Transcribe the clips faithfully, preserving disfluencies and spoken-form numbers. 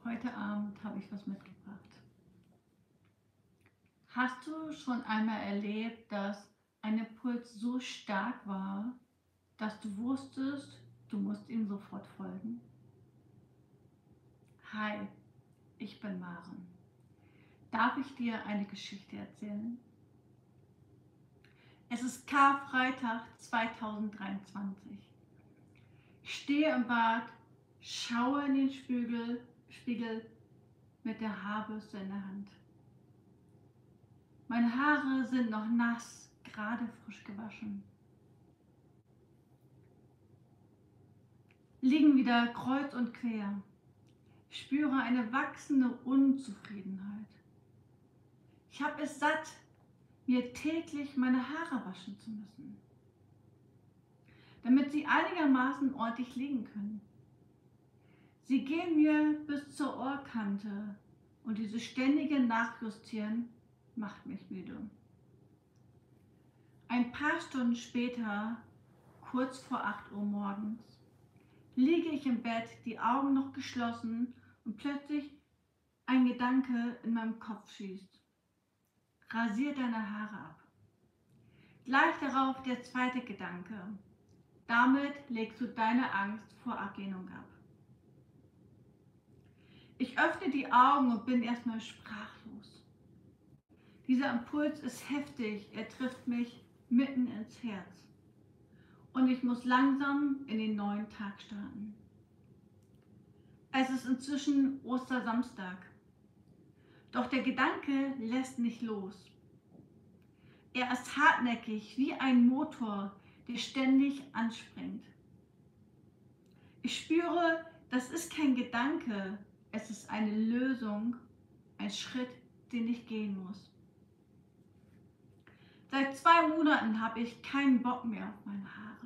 Heute Abend habe ich was mitgebracht. Hast du schon einmal erlebt, dass ein Impuls so stark war, dass du wusstest, du musst ihm sofort folgen? Hi, ich bin Maren. Darf ich dir eine Geschichte erzählen? Es ist Karfreitag zweitausenddreiundzwanzig. Ich stehe im Bad, schaue in den Spiegel, Spiegel mit der Haarbürste in der Hand. Meine Haare sind noch nass, gerade frisch gewaschen. Liegen wieder kreuz und quer. Ich spüre eine wachsende Unzufriedenheit. Ich habe es satt, mir täglich meine Haare waschen zu müssen, damit sie einigermaßen ordentlich liegen können. Sie gehen mir bis zur Ohrkante und dieses ständige Nachjustieren macht mich müde. Ein paar Stunden später, kurz vor acht Uhr morgens, liege ich im Bett, die Augen noch geschlossen und plötzlich ein Gedanke in meinem Kopf schießt. Rasier deine Haare ab. Gleich darauf der zweite Gedanke. Damit legst du deine Angst vor Ablehnung ab. Ich öffne die Augen und bin erstmal sprachlos. Dieser Impuls ist heftig, er trifft mich mitten ins Herz. Und ich muss langsam in den neuen Tag starten. Es ist inzwischen Ostersamstag. Doch der Gedanke lässt nicht los. Er ist hartnäckig wie ein Motor, der ständig anspringt. Ich spüre, das ist kein Gedanke, es ist eine Lösung, ein Schritt, den ich gehen muss. Seit zwei Monaten habe ich keinen Bock mehr auf meine Haare.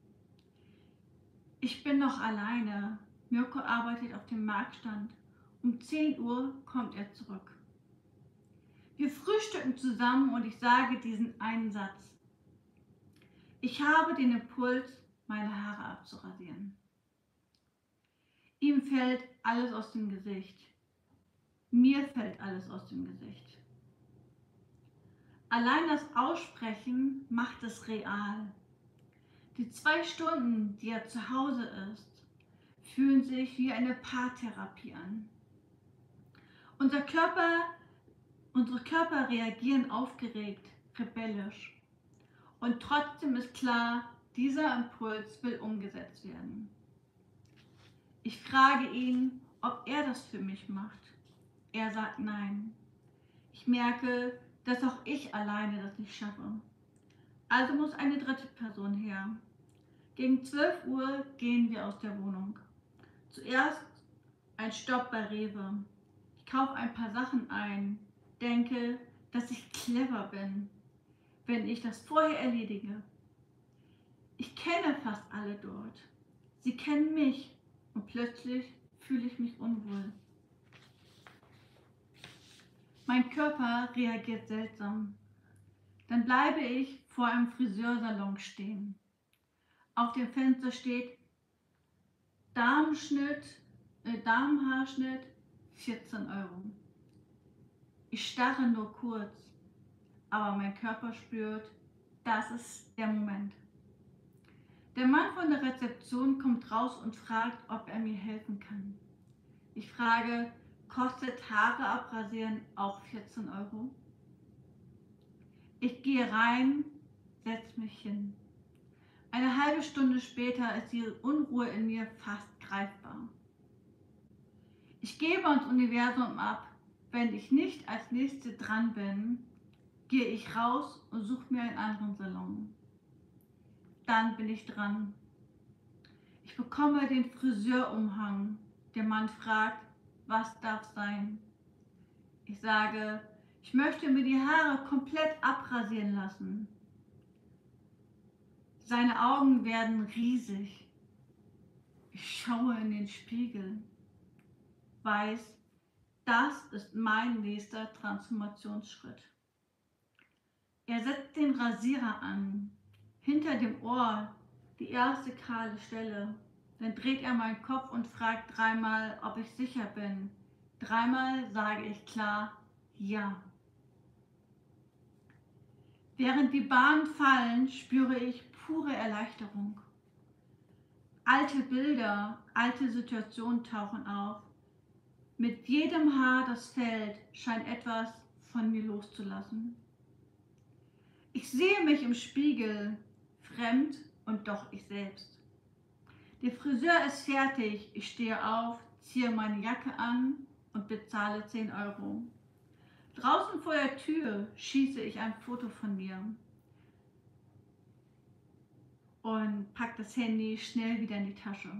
Ich bin noch alleine. Mirko arbeitet auf dem Marktstand. Um zehn Uhr kommt er zurück. Wir frühstücken zusammen und ich sage diesen einen Satz. Ich habe den Impuls, meine Haare abzurasieren. Ihm fällt alles aus dem Gesicht. Mir fällt alles aus dem Gesicht. Allein das Aussprechen macht es real. Die zwei Stunden, die er zu Hause ist, fühlen sich wie eine Paartherapie an. Unser Körper, unsere Körper reagieren aufgeregt, rebellisch. Und trotzdem ist klar, dieser Impuls will umgesetzt werden. Ich frage ihn, ob er das für mich macht. Er sagt nein. Ich merke, dass auch ich alleine das nicht schaffe. Also muss eine dritte Person her. Gegen zwölf Uhr gehen wir aus der Wohnung. Zuerst ein Stopp bei Rewe. Ich kaufe ein paar Sachen ein, denke, dass ich clever bin, wenn ich das vorher erledige. Ich kenne fast alle dort. Sie kennen mich und plötzlich fühle ich mich unwohl. Mein Körper reagiert seltsam. Dann bleibe ich vor einem Friseursalon stehen. Auf dem Fenster steht Damenschnitt, äh, Damenhaarschnitt vierzehn Euro. Ich starre nur kurz, aber mein Körper spürt, das ist der Moment. Der Mann von der Rezeption kommt raus und fragt, ob er mir helfen kann. Ich frage, kostet Haare abrasieren auch vierzehn Euro? Ich gehe rein, setze mich hin. Eine halbe Stunde später ist die Unruhe in mir fast greifbar. Ich gebe ans Universum ab, wenn ich nicht als Nächste dran bin, gehe ich raus und suche mir einen anderen Salon. Dann bin ich dran. Ich bekomme den Friseurumhang. Der Mann fragt, was darf sein? Ich sage, ich möchte mir die Haare komplett abrasieren lassen. Seine Augen werden riesig. Ich schaue in den Spiegel, weiß, das ist mein nächster Transformationsschritt. Er setzt den Rasierer an, hinter dem Ohr die erste kahle Stelle. Dann dreht er meinen Kopf und fragt dreimal, ob ich sicher bin, Dreimal sage ich klar ja. Während die Bahnen fallen, spüre ich pure Erleichterung. Alte Bilder, alte Situationen tauchen auf. Mit jedem Haar, das fällt, scheint etwas von mir loszulassen. Ich sehe mich im Spiegel, fremd und doch ich selbst. Der Friseur ist fertig, ich stehe auf, ziehe meine Jacke an und bezahle zehn Euro. Draußen vor der Tür schieße ich ein Foto von mir und packe das Handy schnell wieder in die Tasche.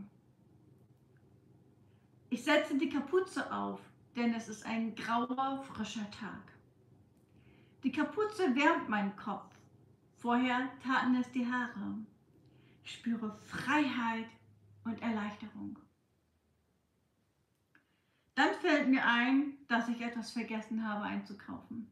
Ich setze die Kapuze auf, denn es ist ein grauer, frischer Tag. Die Kapuze wärmt meinen Kopf. Vorher taten es die Haare. Ich spüre Freiheit und Erleichterung. Dann fällt mir ein, dass ich etwas vergessen habe einzukaufen.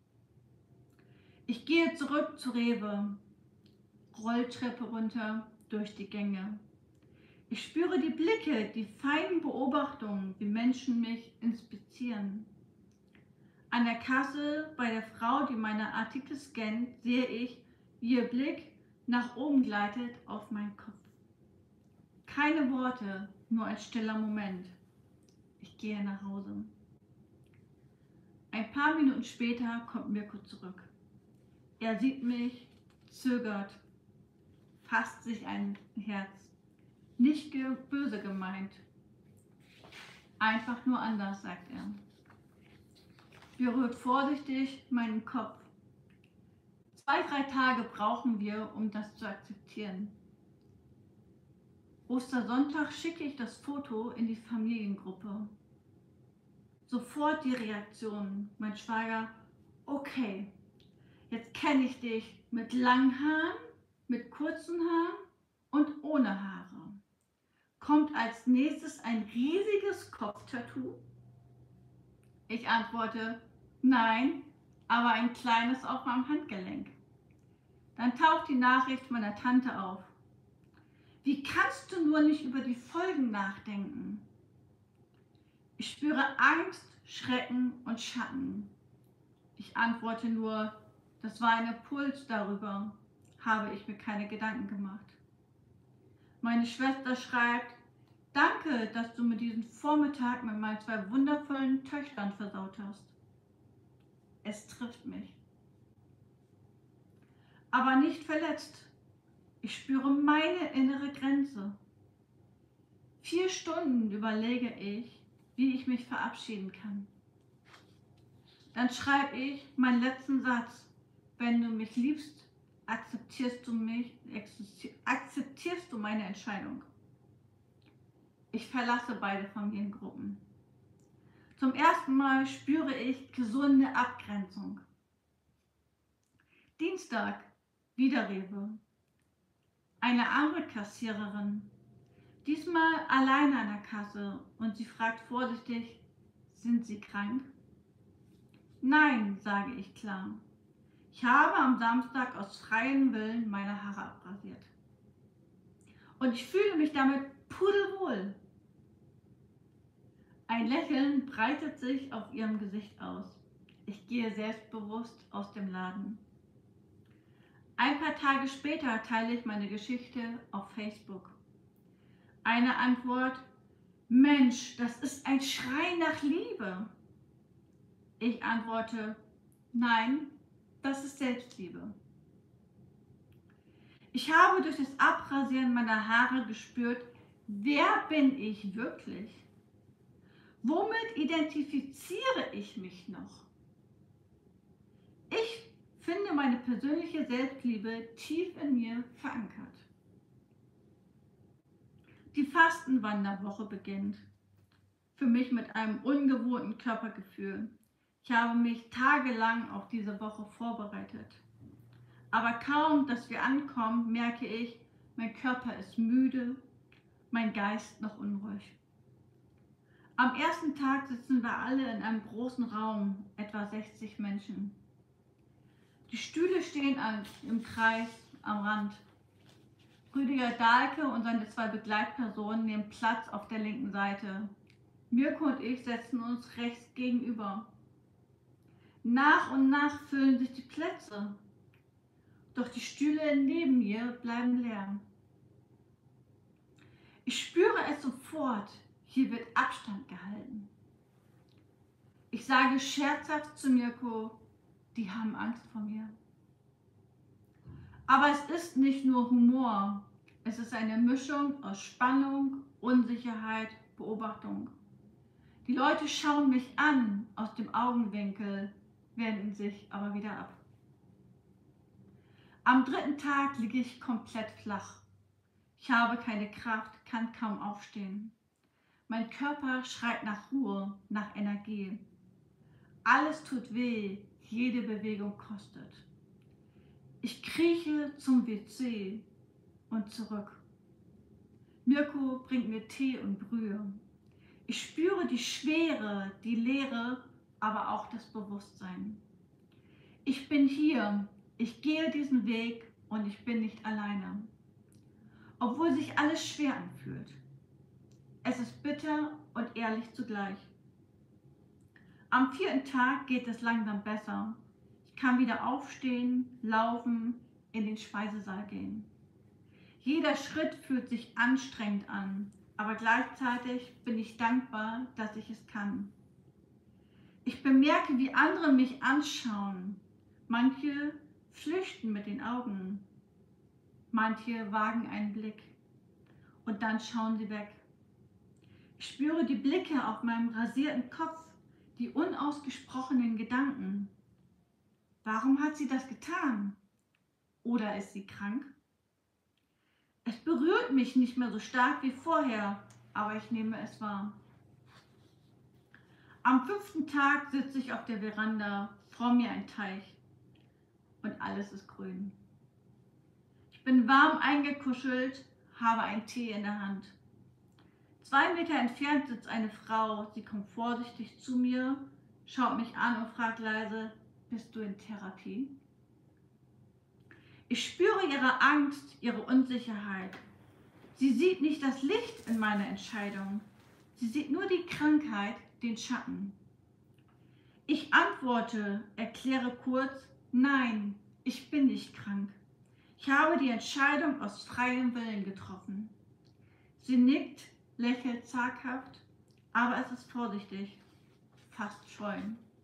Ich gehe zurück zu Rewe, Rolltreppe runter durch die Gänge. Ich spüre die Blicke, die feinen Beobachtungen, wie Menschen mich inspizieren. An der Kasse bei der Frau, die meine Artikel scannt, sehe ich, wie ihr Blick nach oben gleitet auf meinen Kopf. Keine Worte, nur ein stiller Moment. Ich gehe nach Hause. Ein paar Minuten später kommt Mirko zurück. Er sieht mich, zögert, fasst sich ein Herz. Nicht ge- böse gemeint. Einfach nur anders, sagt er. Berührt vorsichtig meinen Kopf. Zwei, drei Tage brauchen wir, um das zu akzeptieren. Ostersonntag schicke ich das Foto in die Familiengruppe. Sofort die Reaktion. Mein Schwager, okay, jetzt kenne ich dich mit langen Haaren, mit kurzen Haaren und ohne Haare. Kommt als nächstes ein riesiges Kopftattoo? Ich antworte, nein, aber ein kleines auf meinem Handgelenk. Dann taucht die Nachricht meiner Tante auf. Wie kannst du nur nicht über die Folgen nachdenken? Ich spüre Angst, Schrecken und Schatten. Ich antworte nur, das war ein Impuls, darüber habe ich mir keine Gedanken gemacht. Meine Schwester schreibt, danke, dass du mir diesen Vormittag mit meinen zwei wundervollen Töchtern versaut hast. Es trifft mich. Aber nicht verletzt. Ich spüre meine innere Grenze. Vier Stunden überlege ich, wie ich mich verabschieden kann. Dann schreibe ich meinen letzten Satz. Wenn du mich liebst, akzeptierst du mich, akzeptierst du meine Entscheidung. Ich verlasse beide Familiengruppen. Zum ersten Mal spüre ich gesunde Abgrenzung. Dienstag, wieder Rewe. Eine andere Kassiererin, diesmal alleine an der Kasse, und sie fragt vorsichtig, sind Sie krank? Nein, sage ich klar. Ich habe am Samstag aus freiem Willen meine Haare abrasiert. Und ich fühle mich damit pudelwohl. Ein Lächeln breitet sich auf ihrem Gesicht aus. Ich gehe selbstbewusst aus dem Laden. Ein paar Tage später teile ich meine Geschichte auf Facebook. Eine Antwort, Mensch, das ist ein Schrei nach Liebe. Ich antworte, nein, das ist Selbstliebe. Ich habe durch das Abrasieren meiner Haare gespürt, wer bin ich wirklich? Womit identifiziere ich mich noch? Ich finde meine persönliche Selbstliebe tief in mir verankert. Die Fastenwanderwoche beginnt. Für mich mit einem ungewohnten Körpergefühl. Ich habe mich tagelang auf diese Woche vorbereitet. Aber kaum, dass wir ankommen, merke ich, mein Körper ist müde, mein Geist noch unruhig. Am ersten Tag sitzen wir alle in einem großen Raum, etwa sechzig Menschen. Die Stühle stehen an, im Kreis am Rand. Rüdiger Dahlke und seine zwei Begleitpersonen nehmen Platz auf der linken Seite. Mirko und ich setzen uns rechts gegenüber. Nach und nach füllen sich die Plätze, doch die Stühle neben mir bleiben leer. Ich spüre es sofort, hier wird Abstand gehalten. Ich sage scherzhaft zu Mirko, die haben Angst vor mir. Aber es ist nicht nur Humor, es ist eine Mischung aus Spannung, Unsicherheit, Beobachtung. Die Leute schauen mich an aus dem Augenwinkel, wenden sich aber wieder ab. Am dritten Tag liege ich komplett flach. Ich habe keine Kraft, kann kaum aufstehen. Mein Körper schreit nach Ruhe, nach Energie. Alles tut weh, jede Bewegung kostet. Ich krieche zum W C und zurück. Mirko bringt mir Tee und Brühe. Ich spüre die Schwere, die Leere, aber auch das Bewusstsein. Ich bin hier, ich gehe diesen Weg und ich bin nicht alleine. Obwohl sich alles schwer anfühlt. Es ist bitter und ehrlich zugleich. Am vierten Tag geht es langsam besser. Ich kann wieder aufstehen, laufen, in den Speisesaal gehen. Jeder Schritt fühlt sich anstrengend an, aber gleichzeitig bin ich dankbar, dass ich es kann. Ich bemerke, wie andere mich anschauen. Manche flüchten mit den Augen. Manche wagen einen Blick und dann schauen sie weg. Ich spüre die Blicke auf meinem rasierten Kopf, die unausgesprochenen Gedanken. Warum hat sie das getan? Oder ist sie krank? Es berührt mich nicht mehr so stark wie vorher, aber ich nehme es wahr. Am fünften Tag sitze ich auf der Veranda, vor mir ein Teich und alles ist grün. Ich bin warm eingekuschelt, habe einen Tee in der Hand. Zwei Meter entfernt sitzt eine Frau, sie kommt vorsichtig zu mir, schaut mich an und fragt leise, bist du in Therapie? Ich spüre ihre Angst, ihre Unsicherheit. Sie sieht nicht das Licht in meiner Entscheidung. Sie sieht nur die Krankheit, den Schatten. Ich antworte, erkläre kurz, nein, ich bin nicht krank. Ich habe die Entscheidung aus freiem Willen getroffen. Sie nickt, lächelt zaghaft, aber es ist vorsichtig, fast scheu.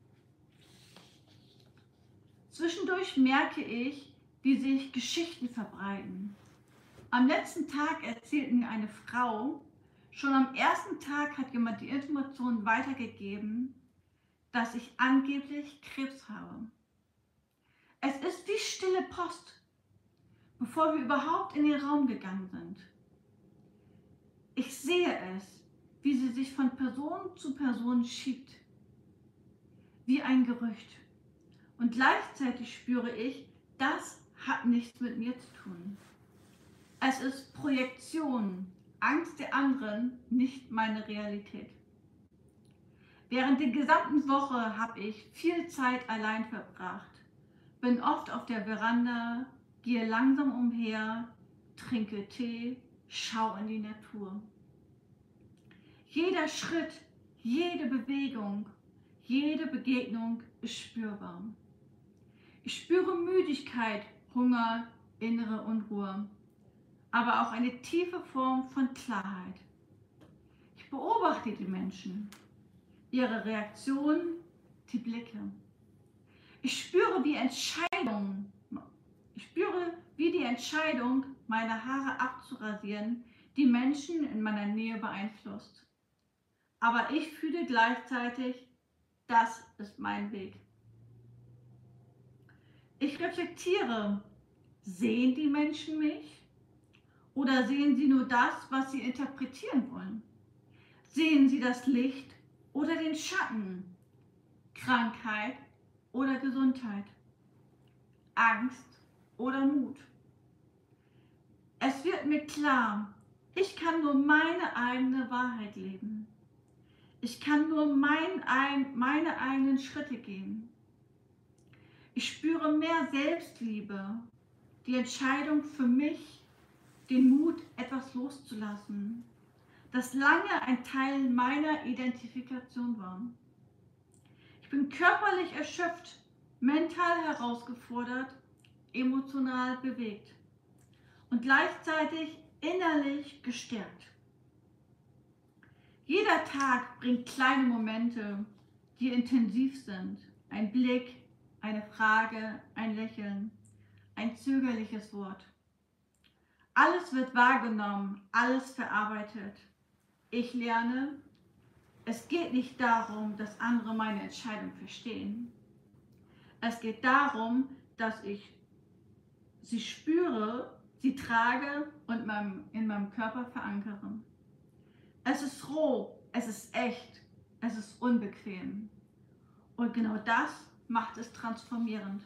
Zwischendurch merke ich, wie sich Geschichten verbreiten. Am letzten Tag erzählt mir eine Frau, schon am ersten Tag hat jemand die Information weitergegeben, dass ich angeblich Krebs habe. Es ist wie stille Post, bevor wir überhaupt in den Raum gegangen sind. Ich sehe es, wie sie sich von Person zu Person schiebt, wie ein Gerücht. Und gleichzeitig spüre ich, das hat nichts mit mir zu tun. Es ist Projektion, Angst der anderen, nicht meine Realität. Während der gesamten Woche habe ich viel Zeit allein verbracht, bin oft auf der Veranda, gehe langsam umher, trinke Tee, schau in die Natur. Jeder Schritt, jede Bewegung, jede Begegnung ist spürbar. Ich spüre Müdigkeit, Hunger, innere Unruhe, aber auch eine tiefe Form von Klarheit. Ich beobachte die Menschen, ihre Reaktionen, die Blicke. Ich spüre, wie Entscheidung, ich spüre, wie die Entscheidung, meine Haare abzurasieren, die Menschen in meiner Nähe beeinflusst. Aber ich fühle gleichzeitig, das ist mein Weg. Ich reflektiere, sehen die Menschen mich oder sehen sie nur das, was sie interpretieren wollen? Sehen sie das Licht oder den Schatten, Krankheit oder Gesundheit, Angst oder Mut? Es wird mir klar, ich kann nur meine eigene Wahrheit leben. Ich kann nur mein, ein, meine eigenen Schritte gehen. Ich spüre mehr Selbstliebe, die Entscheidung für mich, den Mut, etwas loszulassen, das lange ein Teil meiner Identifikation war. Ich bin körperlich erschöpft, mental herausgefordert, emotional bewegt und gleichzeitig innerlich gestärkt. Jeder Tag bringt kleine Momente, die intensiv sind. Ein Blick, eine Frage, ein Lächeln, ein zögerliches Wort. Alles wird wahrgenommen, alles verarbeitet. Ich lerne, es geht nicht darum, dass andere meine Entscheidung verstehen. Es geht darum, dass ich sie spüre, sie trage und in meinem Körper verankere. Es ist roh, es ist echt, es ist unbequem. Und genau das macht es transformierend.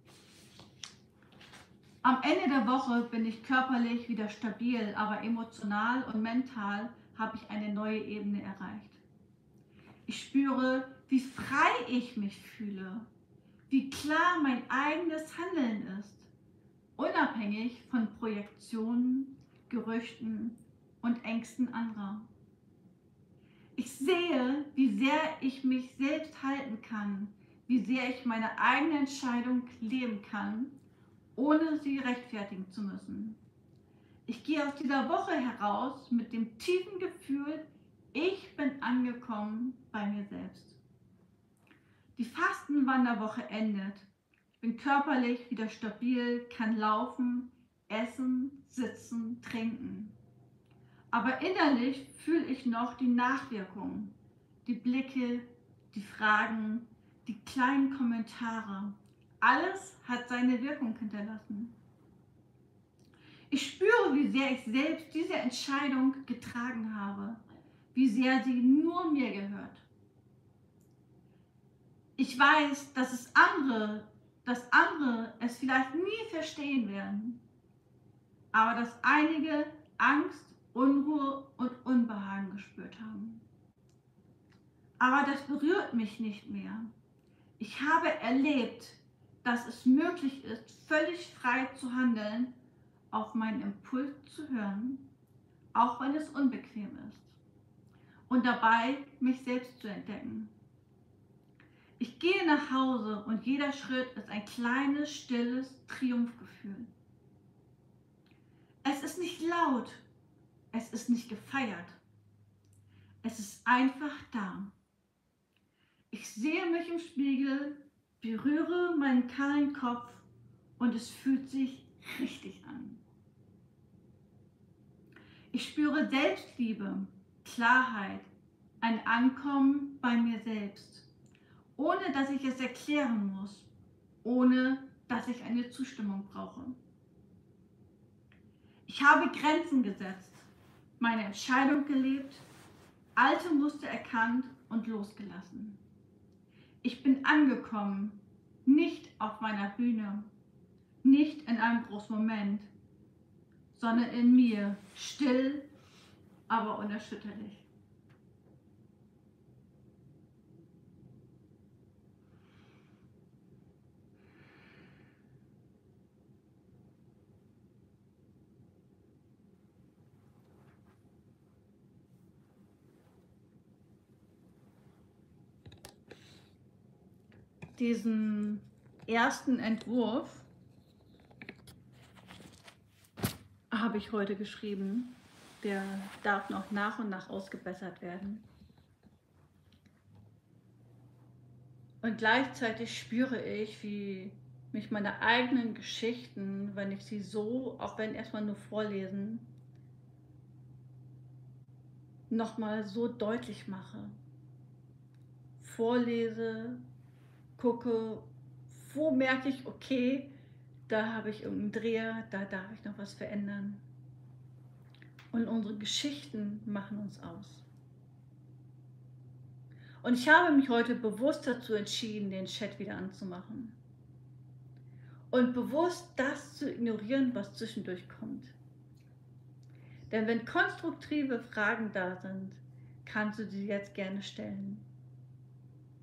Am Ende der Woche bin ich körperlich wieder stabil, aber emotional und mental habe ich eine neue Ebene erreicht. Ich spüre, wie frei ich mich fühle, wie klar mein eigenes Handeln ist, unabhängig von Projektionen, Gerüchten und Ängsten anderer. Ich sehe, wie sehr ich mich selbst halten kann, wie sehr ich meine eigene Entscheidung leben kann, ohne sie rechtfertigen zu müssen. Ich gehe aus dieser Woche heraus mit dem tiefen Gefühl, ich bin angekommen bei mir selbst. Die Fastenwanderwoche endet. Ich bin körperlich wieder stabil, kann laufen, essen, sitzen, trinken. Aber innerlich fühle ich noch die Nachwirkungen, die Blicke, die Fragen, die kleinen Kommentare. Alles hat seine Wirkung hinterlassen. Ich spüre, wie sehr ich selbst diese Entscheidung getragen habe, wie sehr sie nur mir gehört. Ich weiß, dass es andere, dass andere es vielleicht nie verstehen werden, aber dass einige Angst, Unruhe und Unbehagen gespürt haben. Aber das berührt mich nicht mehr. Ich habe erlebt, dass es möglich ist, völlig frei zu handeln, auf meinen Impuls zu hören, auch wenn es unbequem ist, und dabei mich selbst zu entdecken. Ich gehe nach Hause und jeder Schritt ist ein kleines, stilles Triumphgefühl. Es ist nicht laut, es ist nicht gefeiert, es ist einfach da. Ich sehe mich im Spiegel, berühre meinen kahlen Kopf und es fühlt sich richtig an. Ich spüre Selbstliebe, Klarheit, ein Ankommen bei mir selbst, ohne dass ich es erklären muss, ohne dass ich eine Zustimmung brauche. Ich habe Grenzen gesetzt, meine Entscheidung gelebt, alte Muster erkannt und losgelassen. Ich bin angekommen, nicht auf meiner Bühne, nicht in einem großen Moment, sondern in mir, still, aber unerschütterlich. Diesen ersten Entwurf habe ich heute geschrieben. Der darf noch nach und nach ausgebessert werden. Und gleichzeitig spüre ich, wie mich meine eigenen Geschichten, wenn ich sie so, auch wenn erstmal nur vorlesen, nochmal so deutlich mache. Vorlese, gucke, wo merke ich, okay, da habe ich irgendeinen Dreher, da darf ich noch was verändern. Und unsere Geschichten machen uns aus. Und ich habe mich heute bewusst dazu entschieden, den Chat wieder anzumachen. Und bewusst das zu ignorieren, was zwischendurch kommt. Denn wenn konstruktive Fragen da sind, kannst du sie jetzt gerne stellen.